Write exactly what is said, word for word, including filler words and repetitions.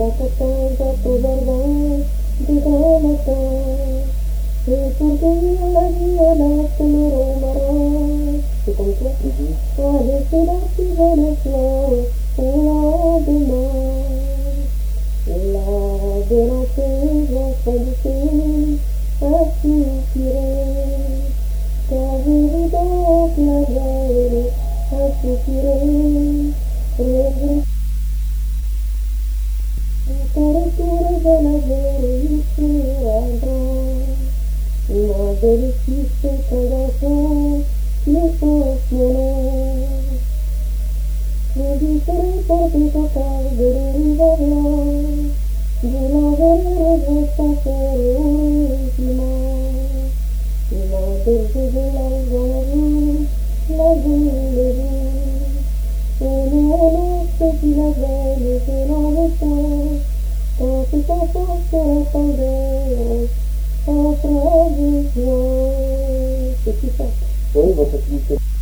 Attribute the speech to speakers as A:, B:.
A: la costanza provardai di granata, e perché la via la me romarà. C'est comme toi. Avec la tige de fleurs, la demain, la déranger, la qualité, assurer, ta vie donc la veille, assurer, regret. Carretera de la verita, la verifique cada vez me funcionó. Me dice por ti tocar de rival, de la vereda hasta ser última, la verde de la guardia, la ville de una noche y la veille de la veta, quand tu t'apportes la tendresse, après du joie. C'est tout ça.
B: Oui, votre activité.